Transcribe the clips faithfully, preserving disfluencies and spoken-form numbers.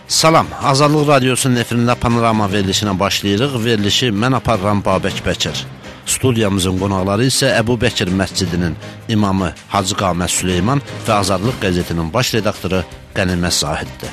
Salam, Azadlıq Radiosunun efirində panorama verilişinə başlayırıq. Verilişi mən aparıram Babək Bəkir. Studiyamızın qonaqları isə Əbu Bəkir məscidinin imamı Hacı Qamət Süleyman və Azadlıq qəzetinin baş redaktoru Qənimət Zahiddir.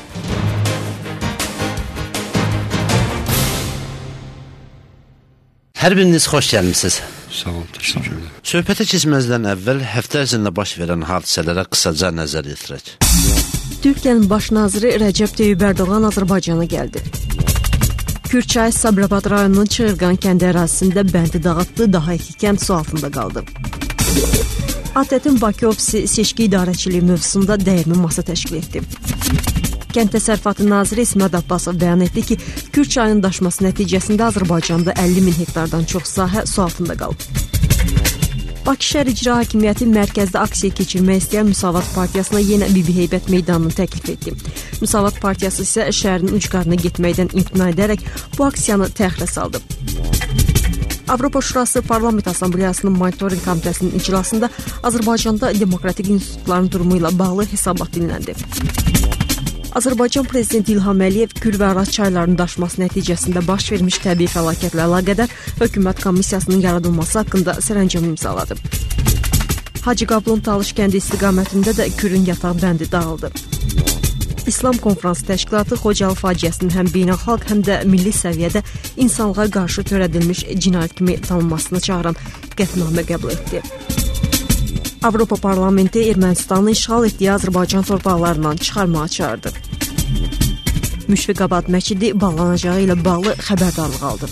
Hər biriniz xoş gəlmisiniz. Sağ olun, təşəkkürlər. Söhbətə keçməzdən əvvəl həftə ərzində baş verən hadisələrə qısaca nəzər yetirək. Türkiyənin baş naziri Rəcəb Tayyib Ərdoğan Azərbaycana gəldi. Kürçay Sabirabad rayonunun Çığırqan kəndi ərazisində bəndi dağıtdı, daha iki kənd su altında qaldı. A T T-in Bakı ofisi seçki idarəçiliyi mövzusunda dəyirmi masa təşkil etdi. Kənd Təsərrüfatı naziri İsmət Abbasov bəyan etdi ki, Kürçayın daşması nəticəsində Azərbaycanda əlli min hektardan çox sahə su altında qalıb. Bakı şəhər İcra Hakimiyyəti mərkəzdə aksiya keçirmək istəyən Müsavat Partiyasına yenə Bibi Heybət meydanını təklif etdi. Müsavat Partiyası isə şəhərin ucqarına getməkdən imtina edərək bu aksiyanı təxirə saldı. Avropa Şurası Parlament Assambleyasının Monitoring Komitəsinin iclasında Azərbaycanda demokratik institutların durumu ilə bağlı hesabat dinləndi. Azərbaycan Prezidenti İlham Əliyev Kür və Araz çaylarının daşması nəticəsində baş vermiş təbii fəlakətlə əlaqədar hökumət komissiyasının yaradılması haqqında sərəncam imzaladı. Hacı Qablon Talış kəndi istiqamətində də Kürün yataq bəndi dağıldı. İslam Konfransı Təşkilatı Xocalı faciəsinin həm beynəlxalq, həm də milli səviyyədə insanlığa qarşı törədilmiş cinayət kimi tanınmasını çağıran qətnamə qəbul etdi. Avropa Parlamenti Ermənistanın işğal etdiyi Azərbaycan torpaqlarından çıxarmağa çağırdı. Müşfiqabad məscidi bağlanacağı ilə bağlı xəbərdarlıq aldı.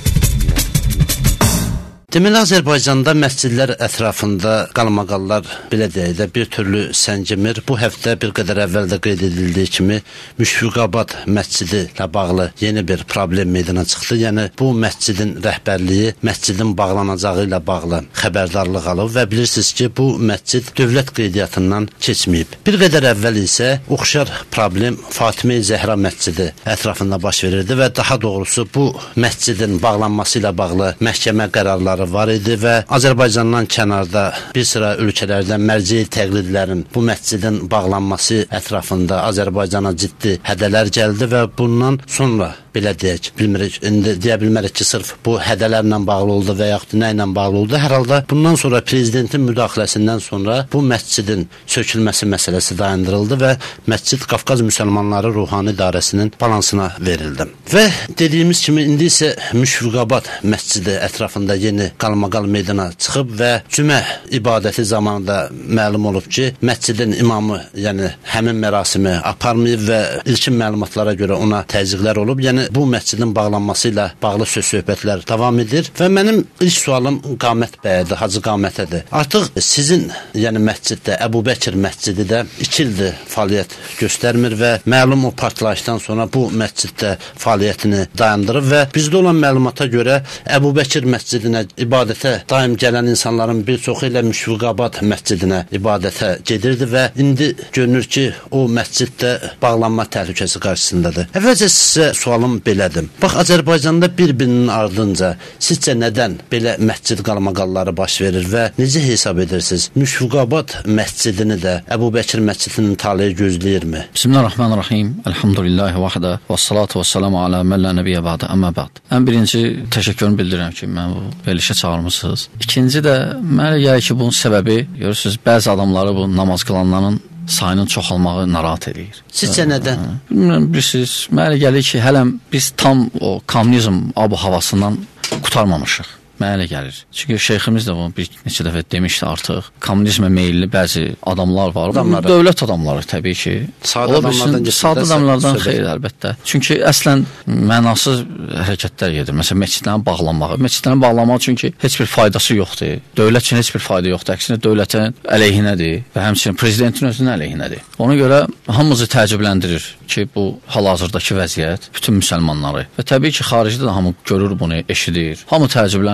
Deməli, Azərbaycanda məscidlər ətrafında qalmaqallar, belə deyək də, bir türlü səngimir. Bu həftə bir qədər əvvəl də qeyd edildiyi kimi Müşfiqabad məscidi ilə bağlı yeni bir problem meydana çıxdı. Yəni, bu məscidin rəhbərliyi məscidin bağlanacağı ilə bağlı xəbərdarlıq alıb və bilirsiniz ki, bu məscid dövlət qeydiyyatından keçməyib. Bir qədər əvvəl isə oxşar problem Fatimə-i Zəhra məscidi ətrafında baş verirdi və daha doğrusu bu məscidin bağlanması ilə bağlı məhkəmə qərarları var idi və Azərbaycandan kənarda bir sıra ölkələrdən mərciə təqlidlərin bu məscidin bağlanması ətrafında Azərbaycana ciddi hədələr gəldi və bundan sonra belə deyək, bilmirik, indi deyə bilmərik ki, sırf bu hədələrlə bağlı oldu və yaxud nə ilə bağlı oldu. Hər halda bundan sonra prezidentin müdaxiləsindən sonra bu məscidin sökülməsi məsələsi dayandırıldı və məscid Qafqaz Müsəlmanları Ruhani İdarəsinin balansına verildi. Və dediyimiz kimi indi isə Müşfiqabad məscidi ətrafında yeni qalmaqal meydana çıxıb və cümə ibadəti zamanında məlum olub ki, məscidin imamı, yəni həmin mərasimi aparmayıb və ilkin məlumatlara görə ona təzyiqlər olub. Yəni bu məscidin bağlanması ilə bağlı söz-söhbətlər davam edir və mənim ilk sualım Qamət bəyədir, Hacı Qamətədir. Artıq sizin, yəni məsciddə, Əbu Bəkir məscidi də iki ildir fəaliyyət göstərmir və məlum o partlayışdan sonra bu məsciddə fəaliyyətini dayandırıb və bizdə olan məlumata görə Əbu Bəkir məscidinə ibadətə daim gələn insanların bir çoxu ilə Müşfiqabad məscidinə ibadətə gedirdi və indi görünür ki, o məsciddə bağlanma təhlükəsi qarşısındadır. Əvvəlcə sizə sualım belədir. Bax, Azərbaycanda bir-birinin ardınca sizcə nədən belə məscid qalmaqalları baş verir və necə hesab edirsiniz? Müşfiqabad məscidini də Əbu Bəkir məscidinin taleyi gözləyirmi? Bismillahirrahmanirrahim. Elhamdülillahi vahdə və salatu və salamu alə mən lə nəbiyyə bə'də, əmmə bə'd. Ən birinci təşəkkürümü bildirirəm ki, mən bu verilişə çağırmışsınız. İkinci də mənə gəlir ki, bunun səbəbi, görürsünüz, bəzi adamları bu namaz qılanların sayının çoxalmağı narahat edir. Sizcə nədən? Bilmirəm, bilirsiniz, mənə gəlir ki, hələm biz tam o kommunizm ab-havasından qurtarmamışıq. Mənə elə gəlir. Çünki şeyximiz də bunu bir neçə dəfə demişdi artıq. Kommunizmə meyilli bəzi adamlar var. Adamları. Dövlət adamları təbii ki. Sadə adamlardan gedir. Sadə adamlardan xeyr, əlbəttə. Çünki əslən mənasız hərəkətlər gedir. Məsələn, məscidlərin bağlanmağı. Məscidlərin bağlanmağı çünki heç bir faydası yoxdur. Dövlət üçün heç bir fayda yoxdur. Əksinə dövlətin əleyhinədir və həmçinin prezidentin özünün əleyhinədir. Ona görə hamımızı təəccübləndirir ki, bu hal-hazırdakı vəziyyət bütün müsəlmanları və təbii ki, xaricdə də hamı görür bunu, eşidir. Hamı təəccüblənir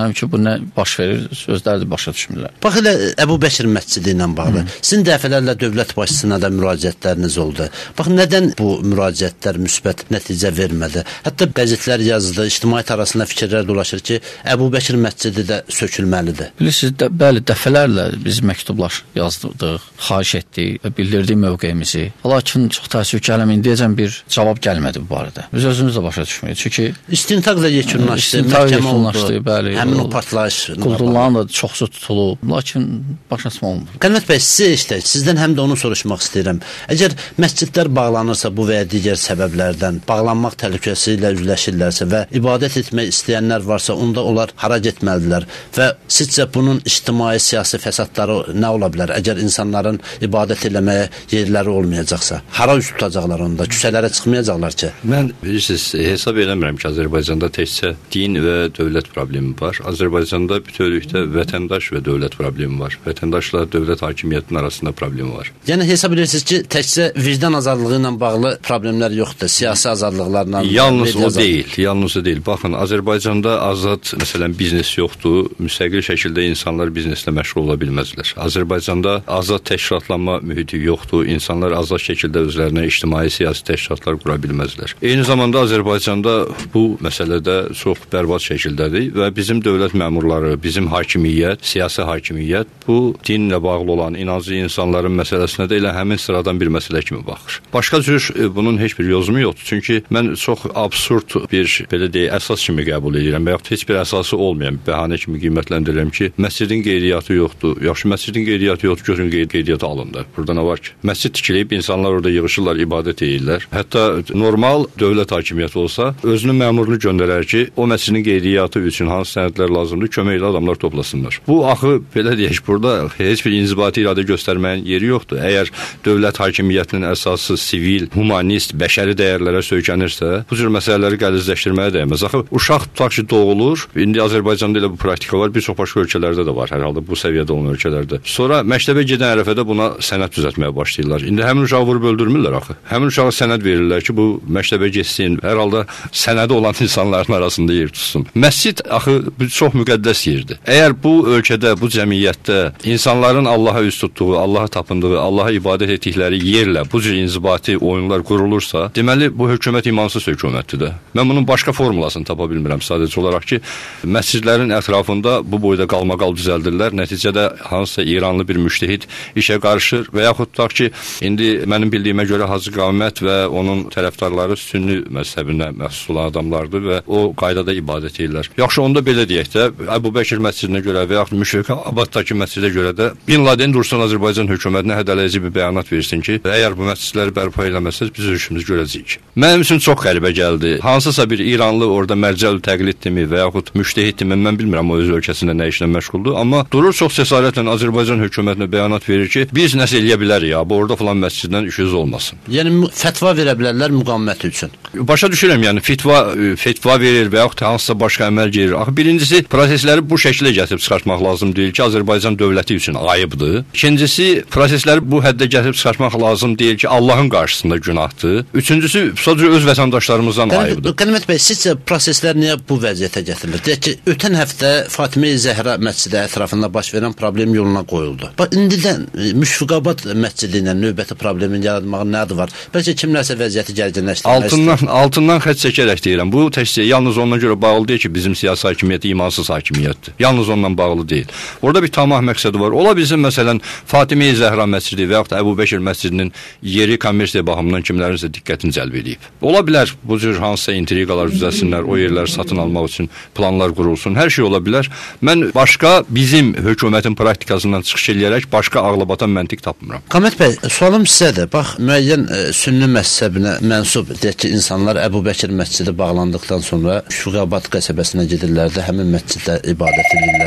bilmirəm ki, bu nə baş verir, sözləri də başa düşmürlər. Bax elə Əbu Bəkir məscidi ilə bağlı. Hı. Sizin dəfələrlə dövlət başçısına da müraciətləriniz oldu. Bax nədən bu müraciətlər müsbət nəticə vermədi? Hətta qəzetlər yazdı, ictimaiyyət arasında fikirlər dolaşır ki, Əbu Bəkir məscidi də sökülməlidir. Bilirsiniz, də, bəli, dəfələrlə biz məktublar yazdırdıq, xahiş etdik, bildirdik mövqeyimizi. Lakin çox təəssüf ki, hələm indiyəcən bir cavab gəlmədi bu barədə. Biz özümüz də başa düşmürük. Çünki istintaq da yekunlaşdı, istintaq yekunlaşdı, bəli. Həmin o partlayış, quldurların da çoxsu tutulub, lakin başlasma olmur. Qənimət bəy, siz işte, sizdən həm də onu soruşmaq istəyirəm. Əgər məscidlər bağlanırsa bu və ya digər səbəblərdən bağlanmaq təhlükəsi ilə üzləşirlərsə və ibadət etmək istəyənlər varsa, onda onlar hara getməlidirlər və sizcə bunun ictimai siyasi fəsadları nə ola bilər? Əgər insanların ibadət eləməyə yerləri olmayacaqsa, hara üst tutacaqlar onda? Küçələrə çıxmayacaqlar ki? Mən bilirsiniz, hesab eləmirəm ki, Azərbaycanda təkcə din və dövlət problemi var. Azərbaycanda bütövlükdə vətəndaş və dövlət problemi var. Vətəndaşla dövlət hakimiyyətinin arasında problemi var. Yəni hesab edirsiniz ki, təkcə vicdan azadlığı ilə bağlı problemlər yoxdur, siyasi azadlıqlarla. Yalnız o deyil, yalnız o deyil. Baxın, Azərbaycanda azad, məsələn, biznes yoxdur. Müstəqil şəkildə insanlar bizneslə məşğul ola bilməzlər. Azərbaycanda azad təşkilatlanma mühiti yoxdur. İnsanlar azad şəkildə özlərinə ictimai siyasi təşkilatlar qura bilməzlər. Eyni zamanda Azərbaycanda bu məsələdə çox bərbad şəkildədir və bizim dövlət məmurları, bizim hakimiyyət, siyasi hakimiyyət bu dinlə bağlı olan inancı insanların məsələsinə də elə həmin sıradan bir məsələ kimi baxır. Başqa cür bunun heç bir yozumu yoxdur. Çünki mən çox absurd bir, belə deyək, əsas kimi qəbul edirəm və yaxud heç bir əsası olmayan bəhanə kimi qiymətləndirirəm ki, məscidin qeydiyyatı yoxdur. Yaxşı, məscidin qeydiyyatı yoxdur, görün qeydiyyatı alındı. Burada nə var ki? Məscid tikilib, insanlar orada yığışırlar, ibadət edirlər. Hətta normal dövlət hakimiyyəti olsa, özünün məmurunu göndərər ki, o məscidin qeydiyyatı üçün hansı sənədlər lazımdır, köməklə adamlar toplasınlar. Bu axı, belə deyək, burada heç bir inzibati iradə göstərməyin yeri yoxdur. Əgər dövlət hakimiyyətinin əsası sivil, humanist, bəşəri dəyərlərə söykənirsə, bu cür məsələləri qəlizləşdirməyə dəyməz. Axı, uşaq tutaq ki, doğulur, indi Azərbaycanda elə bu praktika var, bir çox başqa ölkələrdə də var, hər halda bu səviyyədə olan ölkələrdə. Sonra məktəbə gedən ərəfədə buna sənəd düzəltməyə başlayırlar. İndi həmin uşağı vurub öldürmürlər axı. Həmin uşağa sənəd verirlər ki, bu məktəbə getsin, hər halda sənədi olan insanların arasında yer tutsun. Məscid axı çox müqəddəs yerdir. Əgər bu ölkədə, bu cəmiyyətdə insanların Allaha üst tutduğu, Allaha tapındığı, Allaha ibadət etdikləri yerlə bu cür inzibati oyunlar qurulursa, deməli bu hökumət imansız hökumətdir də. Mən bunun başqa formulasını tapa bilmirəm sadəcə olaraq ki, məscidlərin ətrafında bu boyda qalmaqal düzəldirlər. Nəticədə hansısa İranlı bir müştəhid işə qarışır və yaxud tutaq ki, indi mənim bildiyimə görə Hacı Qavmət və onun tərəfdarları sünni məzhəbinə məxsus olan adamlardır və o qaydada ibadət edirlər. Yaxşı, onda belə deyək də, Əbu Bəkir məscidinə görə və yaxud Müşfiqabaddakı məscidə görə də Bin Laden dursun Azərbaycan hökumətinə hədələyici bir bəyanat versin ki, əgər bu məscidləri bərpa eləməsəz, biz özümüz görəcəyik. Mənim üçün çox qəribə gəldi. Hansısa bir İranlı orada mərcəl təqliddirmi və yaxud müştəhiddirmi, mən bilmirəm o öz ölkəsində nə işlə məşğuldur, amma durur çox cəsarətlə Azərbaycan hökumətinə bəyanat verir ki, biz nəsə eləyə bilərik ya, bu orada falan məsciddən işiniz olmasın. Yəni fətva verə bilərlər müqavimət üçün. Başa düşürəm, yəni fitva, fetva verir və yaxud hansısa başqa əməl gerir. Axı birincisi, prosesləri bu şəkildə gətirib çıxartmaq lazım deyil ki, Azərbaycan dövləti üçün ayıbdır. İkincisi, prosesləri bu həddə gətirib çıxartmaq lazım deyil ki, Allahın qarşısında günahdır. Üçüncüsü, sadəcə öz vətəndaşlarımızdan ayıbdır. Qənimət bəy, sizcə proseslər niyə bu vəziyyətə gətirilir? Deyək ki, ötən həftə Fatimə Zəhra məscidi ətrafında baş verən problem yoluna qoyuldu. Bax, indidən Müşfiqabad məscidi ilə növbəti problemin yaratmağı nə adı var? Bəlkə kimlərsə vəziyyəti gərginləşdirmək altından, altından xətt çəkərək deyirəm. Bu təkcə yalnız ondan görə bağlı deyil ki, bizim siyasi hakimiyyəti imansız hakimiyyətdir. Yalnız ondan bağlı deyil. Orada bir tamah məqsədi var. Ola bizim məsələn Fatimə Zəhra məscidi və yaxud da Əbu Bəkir məscidinin yeri kommersiya baxımından kimlərinsə diqqətini cəlb edib. Ola bilər bu cür hansısa intriqalar düzəlsinlər, o yerləri satın almaq üçün planlar qurulsun. Hər şey ola bilər. Mən başqa bizim hökumətin praktikasından çıxış edərək başqa ağlabatan məntiq tapmıram. Qamət bəy, sualım sizədir. Bax, müəyyən e, sünni məzhəbinə mənsub deyək ki, insanlar Əbu Bəkir məscidi bağlandıqdan sonra Müşfiqabad qəsəbəsinə gedirlərdi, həmin məsciddə ibadət edirlərdi.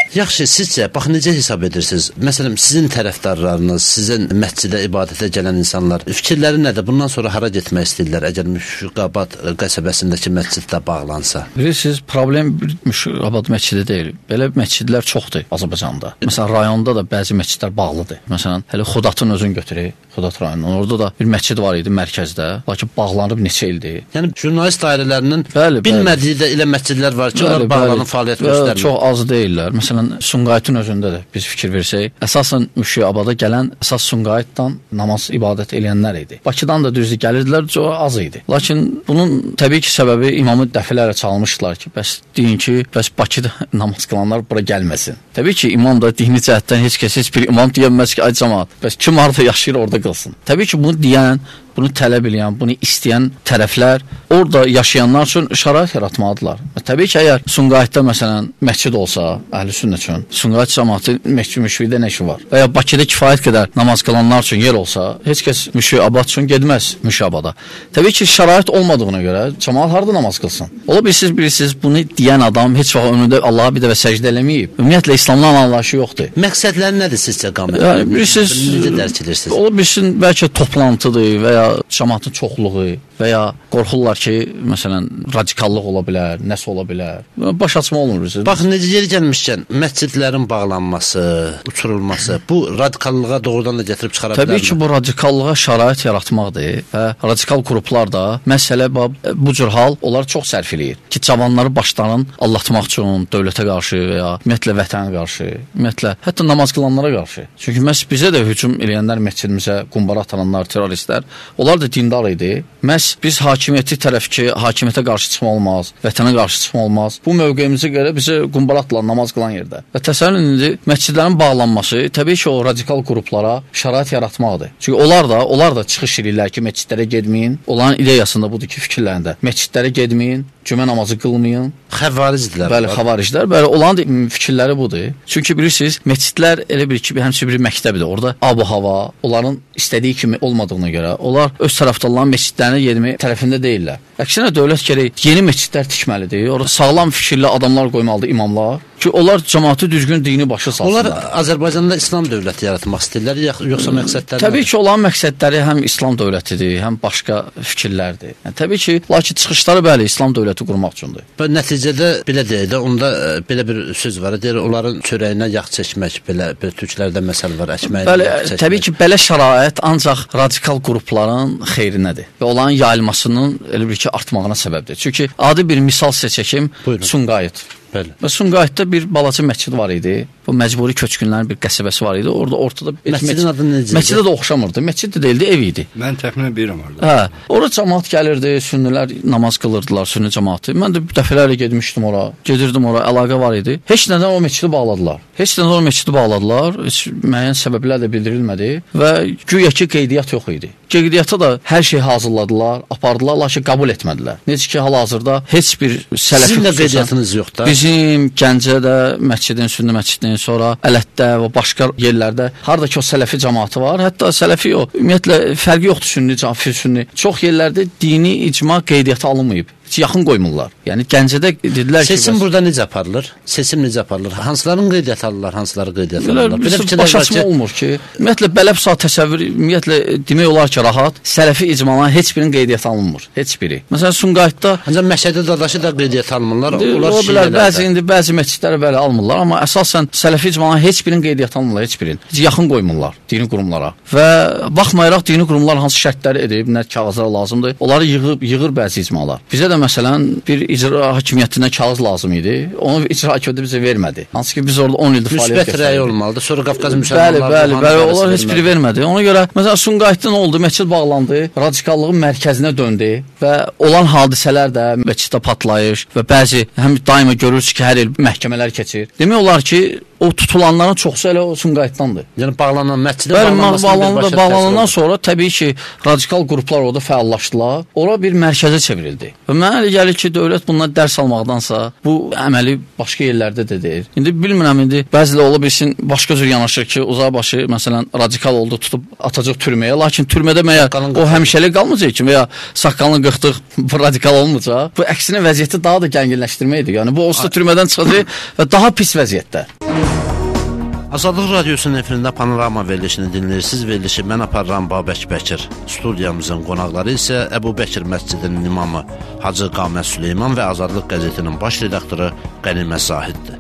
Yaxşı, sizcə bax necə hesab edirsiniz? Məsələn, sizin tərəfdarlarınız, sizin məscidə ibadətə gələn insanlar fikirləri nədir? Bundan sonra hara getmək istəyirlər əgər Müşfiqabad qəsəbəsindəki məscid də bağlansa? Bilirsiniz, problem Müşfiqabad məscidi deyil. Belə məscidlər çoxdur Azərbaycanda. Məsələn, rayonda da bəzi məscidlər bağlıdır. Məsələn, hələ Xudatın özünü götürək, Xudat rayonunun. Orada da bir məscid var idi mərkəzdə, lakin bağlanıb neçə ildir. Yəni jurnalist dairələrinin bəli, bilmədiyi də elə məscidlər var ki, onlar bağlanıb fəaliyyət göstərmir. Çox az deyillər. Məsələn, Sumqayıtın özündə də biz fikir versək, əsasən Müşfiqabada gələn əsas Sumqayıtdan namaz ibadət edənlər idi. Bakıdan da düzdür gəlirdilər, çox az idi. Lakin bunun təbii ki səbəbi imamı dəfələrlə çalmışdılar ki, bəs deyin ki, bəs Bakıda namaz qılanlar bura gəlməsin. Təbii ki, imam da dini cəhətdən heç kəs heç bir imam deyəməz ki, ay cəmaət, bəs kim harda yaşayır orada qılsın. Təbii ki, bunu deyən, bunu tələb edən, bunu istəyən tərəflər orada yaşayanlar üçün şərait yaratmalıdırlar. Təbii ki, əgər Sumqayıtda məsələn məscid olsa, Əhlüsünnə üçün, Sumqayıt cəmaəti məscid Müşfiqdə nə işi var? Və ya Bakıda kifayət qədər namaz qılanlar üçün yer olsa, heç kəs Müşfiqabad üçün getməz Müşfiqabada. Təbii ki, şərait olmadığına görə cəmaət harda namaz qılsın? Ola bilirsiniz, bilirsiniz, bunu deyən adam heç vaxt ömründə Allaha bir dəfə səcdə eləməyib. Ümumiyyətlə İslamdan anlayışı yoxdur. Məqsədləri nədir sizcə qamət? Yəni bilirsiniz, necə dərk edirsiniz? Ola bilsin, bəlkə toplantıdır və ya cəmaatın çoxluğu və ya qorxurlar ki, məsələn, radikallıq ola bilər, nəsə ola bilər. Baş açma olmur. Bax, necə yeri gəlmişkən, məscidlərin bağlanması, uçurulması, bu radikallığa doğrudan da gətirib çıxara bilərmi? Təbii ki, bu radikallığa şərait yaratmaqdır və radikal qruplar da məsələ bu cür hal, onlar çox sərf eləyir ki, cavanları başlarının allatmaq üçün dövlətə qarşı və ya ümumiyyətlə vətənə qarşı, ümumiyyətlə hətta namaz qılanlara qarşı. Çünki məhz bizə də hücum eləyənlər, məscidimizə qumbara atanlar, terroristlər, onlar da dindar idi. Məhz biz hakimiyyəti tərəf ki, hakimiyyətə qarşı çıxma olmaz, vətənə qarşı çıxma olmaz. Bu mövqeyimizə görə bizə qumbara atılan namaz qılan yerdə. Və təsəvvür indi məscidlərin bağlanması təbii ki, o radikal qruplara şərait yaratmaqdır. Çünki onlar da, onlar da çıxış edirlər ki, məscidlərə getməyin. Onların ideyasında budur ki, fikirlərində. Məscidlərə getməyin, cümə namazı qılmayın. Xəvaricdirlər. Bəli, xəvariclər. Bəli, onların fikirləri budur. Çünki bilirsiniz, məscidlər elə bir ki, həmçinin bir məktəbidir. Orada ab-hava, onların istədiyi kimi olmadığına görə, onlar öz tərəfdarların məscidlərinə getmək tərəfində deyirlər. Əksinə dövlət gərək yeni məscidlər tikməlidir. Orada sağlam fikirli adamlar qoymalıdır, imamlar ki, onlar cəmaatı düzgün dini başa salsınlar. Onlar Azərbaycanda İslam dövləti yaratmaq istəyirlər, yoxsa məqsədləri? Təbii ki, olan məqsədləri həm İslam dövlətidir, həm başqa fikirlərdir. Yəni, təbii ki, lakin çıxışları bəli, İslam dövləti qurmaq üçündür. Və nəticədə belə deyək də, onda belə bir söz var, deyir, onların çörəyinə yağ çəkmək, belə, belə türklərdə məsəl var, əkməyin bəli, yağ çəkmək. Təbii ki, belə şərait ancaq radikal qrupların xeyrinədir və onların yayılmasının elə bir ki, artmağına səbəbdir. Çünki adi bir misal sizə çəkim, Sumqayıt. Bəli. Və Sumqayıtda bir balaca məscid var idi. Bu məcburi köçkünlərin bir qəsəbəsi var idi. Orada ortada məscidin adı necə? Məscidə də oxşamırdı. Məscid də deyildi, ev idi. Mən təxminən bilirəm orada. Hə, ora cəmaət gəlirdi, sünnilər namaz qılırdılar, sünni cəmaəti. Mən də dəfələrlə getmişdim ora. Gedirdim ora, əlaqə var idi. Heç nədən o məscidi bağladılar. Heç nədən o məscidi bağladılar. Heç müəyyən səbəblər də bildirilmədi və güya ki, qeydiyyat yox idi. Qeydiyyata da hər şey hazırladılar, apardılar, lakin qəbul etmədilər. Necə ki, hal-hazırda heç bir sələfi sizin də qeydiyyatınız yoxdur. Bizim Gəncədə məscidin, sünni məscidin, sonra Ələtdə və başqa yerlərdə harda ki o sələfi cəmaatı var, hətta sələfi o, ümumiyyətlə fərqi yoxdur sünni, cəmaat, sünni. Çox yerlərdə dini icma qeydiyyata alınmayıb. Heç yaxın qoymurlar. Yəni Gəncədə dedilər ki, seçim bəs... burada necə aparılır? Seçim necə aparılır? Hansıların qeydiyyat alırlar, hansıları qeydiyyat alırlar? Belə fikirlər var ki, olmur ki, ümumiyyətlə belə bir saat təsəvvür, ümumiyyətlə demək olar ki, rahat, sələfi icmaların heç birinin qeydiyyat alınmır. Heç biri. Məsələn, Sumqayıtda ancaq Məşədi Dadaşı da qeydiyyat almırlar. Onlar bilər, bəzi indi bəzi məscidləri belə almırlar, amma əsasən sələfi icmaların heç birinin qeydiyyat almırlar, heç birinin. Heç yaxın qoymurlar dini qurumlara. Və baxmayaraq dini qurumlar hansı şərtləri edib, nə kağızlar lazımdır, onları yığıb yığır bəzi icmalar. Bizə də məsələn bir icra hakimiyyətinə kağız lazım idi. Onu icra hakimiyyəti bizə vermədi. Hansı ki biz orada on ildir fəaliyyət göstərdik. Müsbət rəy olmalıdır. Sonra Qafqaz müsəlmanları bəli, bəli, bəli, onlar heç biri vermədi. Ona görə məsələn Sumqayıtda nə oldu? Məscid bağlandı, radikallığın mərkəzinə döndü və olan hadisələr də məsciddə partlayış və bəzi həm daima görürsüz ki, hər il məhkəmələr keçir. Demək olar ki, o tutulanların çoxsu elə o Sumqayıtdandır. Yəni bağlanan məscidə bağlanandan bağlanandan sonra təbii ki, radikal qruplar orada fəallaşdılar. Ora bir mərkəzə çevrildi. Və mənə elə gəlir ki, dövlət bundan dərs almaqdansa bu əməli başqa yerlərdə də deyil. İndi bilmirəm, indi bəzilə ola bilsin başqa cür yanaşır ki, uzaqbaşı məsələn radikal oldu, tutub atacaq türməyə, lakin türmədə məyər o həmişəlik qalmayacaq ki, və ya saqqalını qırxdıq, bu radikal olmayacaq. Bu əksinə vəziyyəti daha da gənginləşdirməkdir. Yəni bu olsa türmədən çıxacaq və daha pis vəziyyətdə. Azadlıq Radiosunun efirində Panorama verilişini dinləyirsiniz. Verilişi mən aparıram Babək Bəkir. Studiyamızın qonaqları isə Əbu Bəkir məscidinin imamı Hacı Qamət Süleyman və Azadlıq qəzetinin baş redaktoru Qənimə Zahiddir.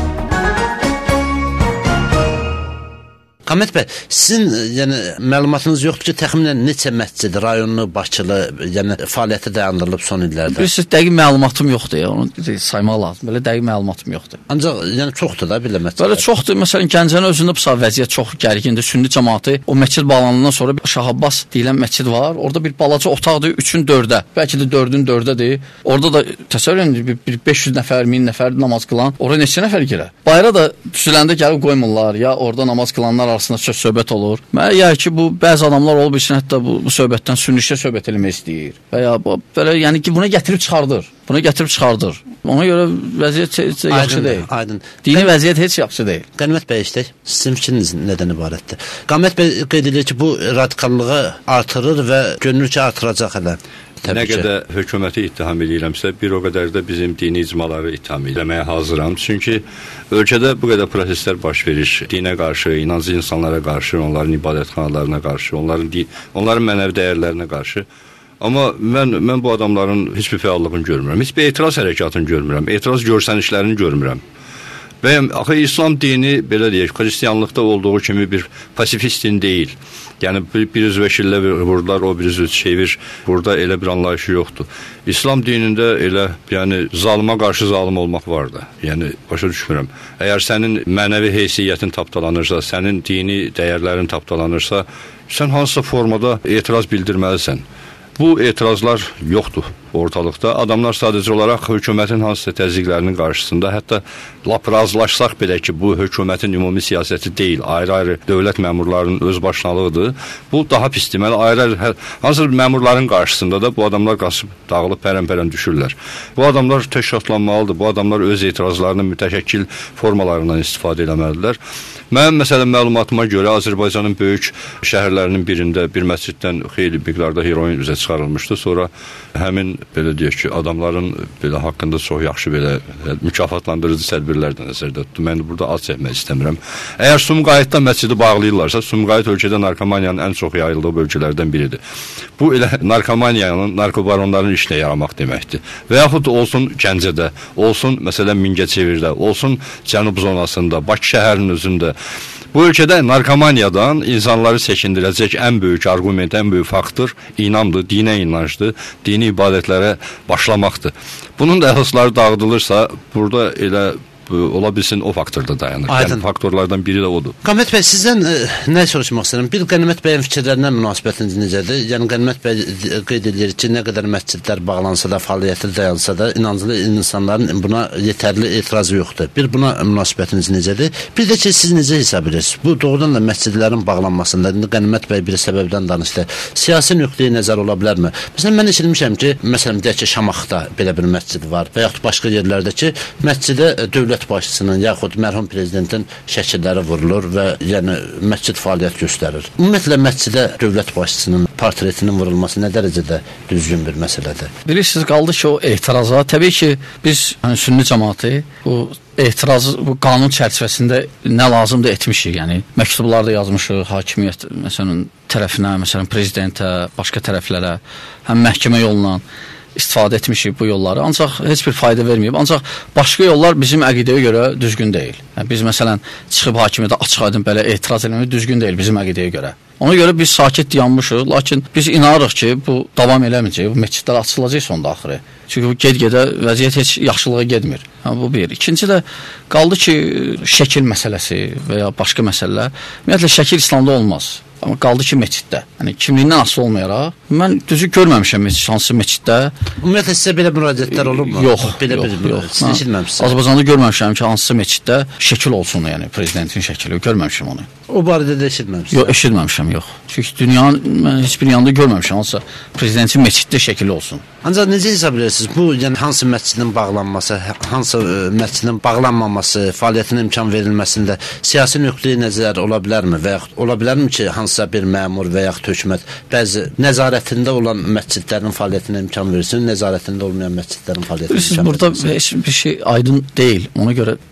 Qamət bəy, sizin yəni məlumatınız yoxdur ki, təxminən neçə məscid rayonlu, Bakılı, yəni fəaliyyəti dayandırılıb son illərdə? Bilirsiniz, dəqiq məlumatım yoxdur ya, onu saymaq lazım. Belə dəqiq məlumatım yoxdur. Ancaq yəni çoxdur da belə məscid. Belə çoxdur. Məsələn, Gəncənin özündə bu saat vəziyyət çox gərgindir. Sünni cəmaatı o məscid bağlanandan sonra Şah Abbas deyilən məscid var. Orada bir balaca otaqdır, üçün dördə. Bəlkə də dördün dördədir. Orada da təsəvvür edin, bir beş yüz nəfər, min nəfər namaz qılan. Ora neçə nəfər girər? Bayra da düzüləndə gəlib qoymurlar, ya orada namaz qılanlar arasında söz söhbət olur. Mənə yəni ki, bu bəzi adamlar olub üçün hətta bu, bu söhbətdən sünnişə söhbət eləmək istəyir. Və ya bu, belə yəni ki, buna gətirib çıxardır. Buna gətirib çıxardır. Ona görə vəziyyət heç yaxşı aydın, deyil. Aydın. Dini vəziyyət heç yaxşı deyil. Qənimət bəy işlək, sizin fikriniz nədən ibarətdir? Qamət bəy qeyd edir ki, bu radikallığı artırır və görünür ki, artıracaq hələ. Təbii nə ki. qədər hökuməti ittiham edirəmsə, bir o qədər də bizim dini icmaları ittiham eləməyə hazıram. Çünki ölkədə bu qədər proseslər baş verir. Dinə qarşı, inancı insanlara qarşı, onların ibadətxanalarına qarşı, onların onların mənəvi dəyərlərinə qarşı. Amma mən mən bu adamların heç bir fəallığını görmürəm. Heç bir etiraz hərəkatını görmürəm. Etiraz görsənişlərini görmürəm. Və axı İslam dini belə deyək, xristianlıqda olduğu kimi bir pasifist din deyil. Yəni bir, bir üzvə şillə vurdular, o bir üzvə çevir. Burada elə bir anlayışı yoxdur. İslam dinində elə yəni zalıma qarşı zalım olmaq var da. Yəni başa düşmürəm. Əgər sənin mənəvi heysiyyətin tapdalanırsa, sənin dini dəyərlərin tapdalanırsa, sən hansısa formada etiraz bildirməlisən. Bu etirazlar yoxdur ortalıqda. Adamlar sadəcə olaraq hökumətin hansısa təzyiqlərinin qarşısında, hətta lap razılaşsaq belə ki, bu hökumətin ümumi siyasəti deyil, ayrı-ayrı dövlət məmurlarının öz başınalığıdır. Bu daha pis deməli, ayrı-ayrı hansısa məmurların qarşısında da bu adamlar qaçıb dağılıb pərən-pərən düşürlər. Bu adamlar təşkilatlanmalıdır. Bu adamlar öz etirazlarının mütəşəkkil formalarından istifadə eləməlidirlər. Mənim məsələn məlumatıma görə Azərbaycanın böyük şəhərlərinin birində bir məsciddən xeyli miqdarda heroin üzə çıxarılmışdı. Sonra həmin belə deyək ki, adamların belə haqqında çox yaxşı belə mükafatlandırıcı tədbirlər də nəzərdə tutdu. Mən burada ad çəkmək istəmirəm. Əgər Sumqayıtda məscidi bağlayırlarsa, Sumqayıt ölkədə narkomaniyanın ən çox yayıldığı bölgələrdən biridir. Bu elə narkomaniyanın, narkobaronların işinə yaramaq deməkdir. Və yaxud olsun Gəncədə, olsun məsələn Mingəçevirdə, olsun Cənub zonasında, Bakı şəhərinin özündə. Bu ölkədə narkomaniyadan insanları çəkindirəcək ən böyük arqument, ən böyük faktor inamdır, dinə inancdır, dini ibadətlərə başlamaqdır. Bunun da əsasları dağıdılırsa, burada elə ola bilsin o faktorda dayanır. Aydın. Yəni faktorlardan biri də odur. Qamət bəy, sizdən e, nə soruşmaq istəyirəm? Bir Qənimət bəyin fikirlərinə münasibətiniz necədir? Yəni Qənimət bəy qeyd edir ki, nə qədər məscidlər bağlansa da, fəaliyyəti dayansa da, inanclı insanların buna yetərli etirazı yoxdur. Bir buna münasibətiniz necədir? Bir də ki, siz necə hesab edirsiniz? Bu doğrudan da məscidlərin bağlanmasında, indi Qənimət bəy bir səbəbdən danışdı. Siyasi nöqteyi nəzər ola bilərmi? Məsələn, mən eşitmişəm ki, məsələn, deyək ki, Şamaxda belə bir məscid var və yaxud başqa yerlərdə ki, məscidə dövlət başçısının yaxud mərhum prezidentin şəkilləri vurulur və yəni məscid fəaliyyət göstərir. Ümumiyyətlə məscidə dövlət başçısının portretinin vurulması nə dərəcədə düzgün bir məsələdir? Bilirsiniz, qaldı ki, o etiraza. Təbii ki, biz yəni, sünni cəmaatı bu etirazı bu qanun çərçivəsində nə lazımdır etmişik. Yəni məktublarda yazmışıq hakimiyyət məsələn tərəfinə, məsələn prezidentə, başqa tərəflərə, həm məhkəmə yolundan istifadə etmişik bu yolları, ancaq heç bir fayda verməyib. Ancaq başqa yollar bizim əqidəyə görə düzgün deyil. Yəni, biz məsələn çıxıb hakimiyyətə açıq aydın belə etiraz etmək düzgün deyil bizim əqidəyə görə. Ona görə biz sakit dayanmışıq, lakin biz inanırıq ki, bu davam eləməyəcək, bu məscidlər açılacaq sonda axırı. Çünki bu get-gedə vəziyyət heç yaxşılığa getmir. Yəni, bu bir. İkinci də qaldı ki, şəkil məsələsi və ya başqa məsələlər. Ümumiyyətlə, şəkil İslamda olmaz. Amma qaldı ki, məsciddə. Yəni, kimliyindən asılı olmayaraq, mən düzü görməmişəm hansı məsciddə. Ümumiyyətlə, sizə belə müraciətlər olubmu? Yox, belə yox, bir, yox. Siz eşitməmişsiniz. Azərbaycanda görməmişəm ki, hansısa məsciddə şəkil olsun, yəni prezidentin şəkili. Görməmişəm onu. O barədə də eşitməmişsiniz. Yox, eşitməmişəm, yox. Çünki dünyanın mən heç bir yanında görməmişəm hansısa prezidentin məsciddə şəkili olsun. Ancaq necə hesab edirsiniz? Bu, yəni hansı məscidin bağlanması, hansı məscidin bağlanmaması, fəaliyyətinə imkan verilməsində siyasi nöqteyi nəzər ola bilərmi və yaxud ola bilərmi ki, hansısa bir məmur və yaxud hökumət bəzi nəzarətində olan məscidlərin fəaliyyətinə imkan versin, nəzarətində olmayan məscidlərin fəaliyyətinə imkan versin? Burada heç bir şey aydın deyil. Ona görə biz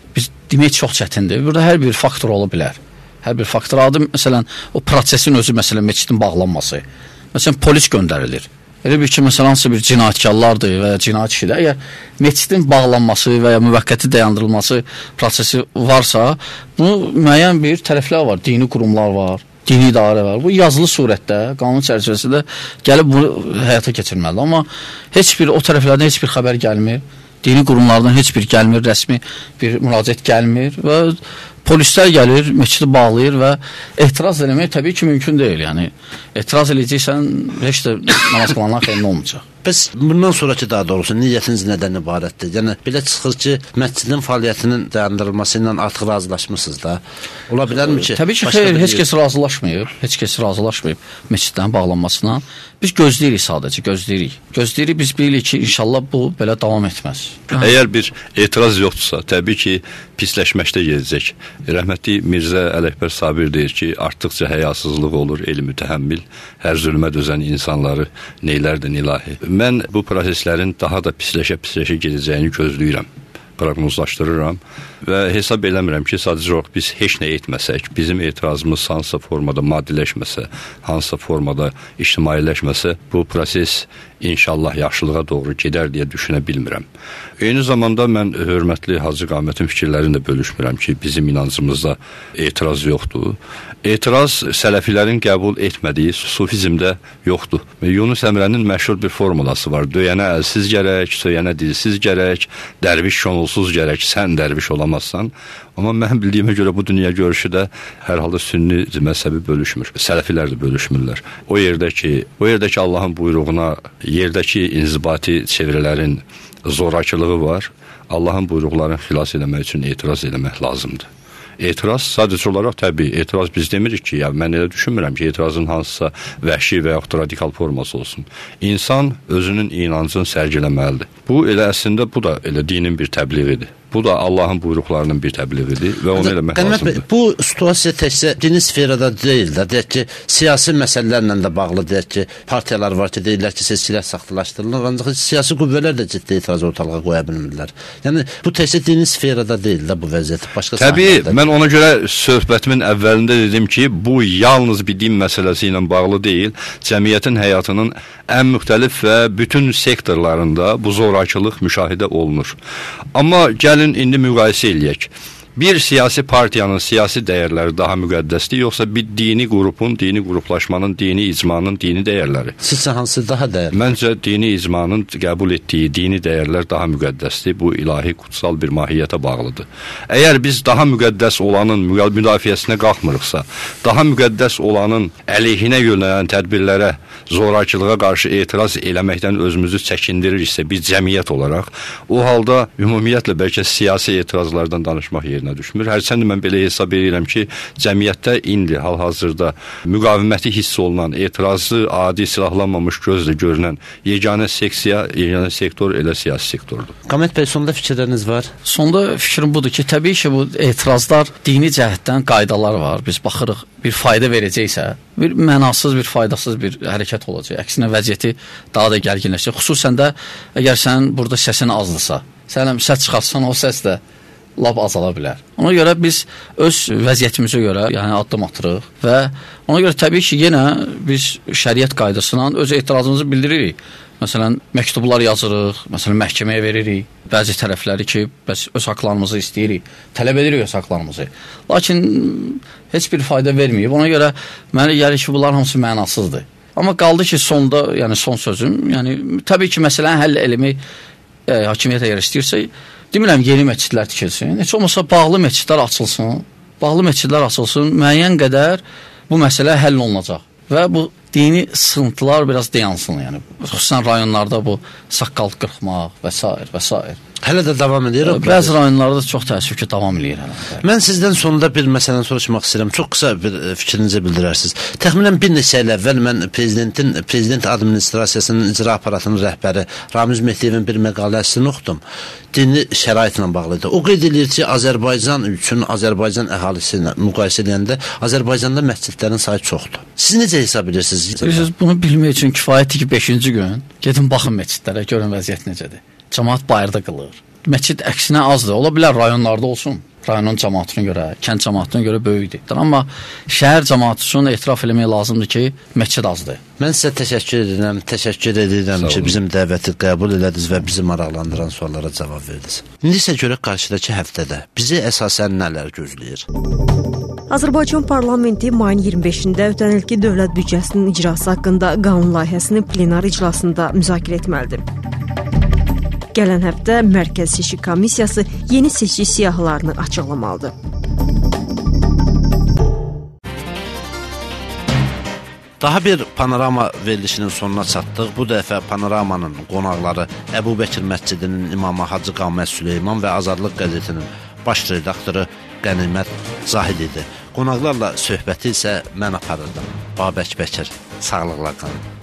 demək çox çətindir. Burada hər bir faktor ola bilər. Hər bir faktor adı, məsələn, o prosesin özü, məsələn, məscidin bağlanması. Məsələn, polis göndərilir. Elə bir ki, məsələn, hansı bir cinayətkarlardır və ya cinayət işidir. Əgər məscidin bağlanması və ya müvəqqəti dayandırılması prosesi varsa, bunu müəyyən bir tərəflər var, dini qurumlar var, dini idarə var. Bu yazılı surətdə, qanun çərçivəsində gəlib bunu həyata keçirməlidir. Amma heç bir o tərəflərdən heç bir xəbər gəlmir. Dini qurumlardan heç bir gəlmir, rəsmi bir müraciət gəlmir və polislər gəlir, məscidi bağlayır və etiraz eləmək təbii ki, mümkün deyil. Yəni, etiraz eləyəcəksən, heç də namaz qılanan xeyrinə olmayacaq. Bəs bundan sonraki daha doğrusu niyyətiniz nədən ibarətdir? Yəni, belə çıxır ki, məscidin fəaliyyətinin dayandırılması ilə artıq razılaşmısınız da. Ola bilərmi ki? Təbii ki, xeyr, heç kəs razılaşmayıb, heç kəs razılaşmayıb məscidlərin bağlanmasına. Biz gözləyirik sadəcə, gözləyirik. Gözləyirik, biz bilirik ki, inşallah bu belə davam etməz. Əgər bir etiraz yoxdursa, təbii ki, pisləşməkdə gedəcək. Rəhmətli Mirzə Ələkbər Sabir deyir ki, artdıqca həyasızlıq olur, el mütəhəmmil, hər zülmə dözən insanları neylərdən ilahi. Mən bu proseslərin daha da pisləşə-pisləşə gedəcəyini gözləyirəm, proqnozlaşdırıram və hesab eləmirəm ki, sadəcə olaraq biz heç nə etməsək, bizim etirazımız hansısa formada maddiləşməsə, hansısa formada ictimailəşməsə, bu proses inşallah yaxşılığa doğru gedər deyə düşünə bilmirəm. Eyni zamanda mən hörmətli Hacı Qamətin fikirlərini də bölüşmürəm ki, bizim inancımızda etiraz yoxdur. Etiraz sələfilərin qəbul etmədiyi sufizmdə yoxdur. Yunus Əmrənin məşhur bir formulası var. Döyənə əlsiz gərək, söyənə dilsiz gərək, dərviş şonulsuz gərək, sən dərviş olamazsan. Amma mən bildiyimə görə bu dünya görüşü də hər halda sünni məzhəbi bölüşmür. Sələfilər də bölüşmürlər. O yerdə ki, o yerdə ki Allahın buyruğuna, yerdəki inzibati çevrələrin zorakılığı var. Allahın buyruqlarını xilas eləmək üçün etiraz eləmək lazımdır. Etiraz sadəcə olaraq təbii, etiraz biz demirik ki, ya mən elə düşünmürəm ki, etirazın hansısa vəhşi və yaxud radikal forması olsun. İnsan özünün inancını sərgiləməlidir. Bu elə əslində bu da elə dinin bir təbliğidir. Bu da Allahın buyruqlarının bir təbliğidir və onu eləmək lazımdır. Bu situasiya təkcə dini sferada deyil də, deyək ki, siyasi məsələlərlə də bağlı, deyək ki, partiyalar var ki, deyirlər ki, seçkilər saxtalaşdırılır, ancaq siyasi qüvvələr də ciddi etiraz ortalığa qoya bilmirlər. Yəni, bu təkcə dini sferada deyil də bu vəziyyət, başqa Təbii, mən ona görə söhbətimin əvvəlində dedim ki, bu yalnız bir din məsələsi ilə bağlı deyil, cəmiyyətin həyatının ən müxtəlif və bütün sektorlarında bu zorakılıq müşahidə olunur. Amma gəlin indi müqayisə eləyək. Bir siyasi partiyanın siyasi dəyərləri daha müqəddəsdir, yoxsa bir dini qrupun, dini qruplaşmanın, dini icmanın dini dəyərləri? Sizcə hansı daha dəyərli? Məncə dini icmanın qəbul etdiyi dini dəyərlər daha müqəddəsdir. Bu ilahi kutsal bir mahiyyətə bağlıdır. Əgər biz daha müqəddəs olanın müdafiəsinə qalxmırıqsa, daha müqəddəs olanın əleyhinə yönələn tədbirlərə, zorakılığa qarşı etiraz eləməkdən özümüzü çəkindiririksə biz cəmiyyət olaraq, o halda ümumiyyətlə bəlkə siyasi etirazlardan danışmaq yerinə düşmür. Hərçənd mən belə hesab edirəm ki, cəmiyyətdə indi hal-hazırda müqaviməti hiss olunan, etirazı adi silahlanmamış gözlə görünən yeganə seksiya, yeganə sektor elə siyasi sektordur. Qamət bəy, sonda fikirləriniz var? Sonda fikrim budur ki, təbii ki, bu etirazlar dini cəhətdən qaydalar var. Biz baxırıq, bir fayda verəcəksə, bir mənasız, bir faydasız bir hərəkət olacaq. Əksinə vəziyyəti daha da gərginləşəcək. Xüsusən də əgər sən burada səsin azdırsa, sən səs çıxartsan, o səs də lap azala bilər. Ona görə biz öz vəziyyətimizə görə yəni addım atırıq və ona görə təbii ki, yenə biz şəriət qaydasına öz etirazımızı bildiririk. Məsələn, məktublar yazırıq, məsələn, məhkəməyə veririk. Bəzi tərəfləri ki, bəs öz haqlarımızı istəyirik, tələb edirik öz haqlarımızı. Lakin heç bir fayda verməyib. Ona görə mənə gəlir ki, bunlar hamısı mənasızdır. Amma qaldı ki, sonda, yəni son sözüm, yəni təbii ki, məsələn, həll eləmək e, hakimiyyət əgər istəyirsə, demirəm, yeni məscidlər tikilsin. Heç olmasa bağlı məscidlər açılsın. Bağlı məscidlər açılsın, müəyyən qədər bu məsələ həll olunacaq. Və bu dini sıxıntılar biraz dayansın. Yəni, xüsusən rayonlarda bu saqqal qırxmaq və s. və s. Hələ də davam edir. Bəzi rayonlarda çox təəssüf ki, davam edir. Hələ. Mən sizdən sonunda bir məsələni soruşmaq istəyirəm. Çox qısa bir fikrinizi bildirərsiniz. Təxminən bir neçə il əvvəl mən prezidentin, prezident administrasiyasının icra aparatının rəhbəri Ramiz Mehdiyevin bir məqaləsini oxudum. Dini şəraitlə bağlıdır. O qeyd edir ki, Azərbaycan üçün, Azərbaycan əhalisi ilə müqayisə edəndə Azərbaycanda məscidlərin sayı çoxdur. Siz necə hesab edirsiniz? Siz bunu bilmək üçün kifayətdir ki, beşinci gün gedin baxın məscidlərə, görün vəziyyət necədir. Cəmaat bayırda qılır. Məscid əksinə azdır. Ola bilər rayonlarda olsun. rayonun cəmaatına görə, kənd cəmaatına görə böyükdür. Amma şəhər cəmaatı üçün etiraf eləmək lazımdır ki, məscid azdır. Mən sizə təşəkkür edirəm, təşəkkür edirəm ki, bizim dəvəti qəbul elədiniz və bizi maraqlandıran suallara cavab verdiniz. İndi isə görək qarşıdakı həftədə bizi əsasən nələr gözləyir? Azərbaycan parlamenti mayın iyirmi beşində ötən ilki dövlət büdcəsinin icrası haqqında qanun layihəsini plenar iclasında müzakirə etməlidir. Gələn həftə Mərkəzi Seçki Komissiyası yeni seçki siyahılarını açıqlamalıdır. Daha bir panorama verilişinin sonuna çatdıq. Bu dəfə panoramanın qonaqları Əbu Bəkir məscidinin imamı Hacı Qamət Süleyman və Azadlıq qəzetinin baş redaktoru Qənimət Zahid idi. Qonaqlarla söhbəti isə mən aparırdım. Babək Bəkir, sağlıqla qalın.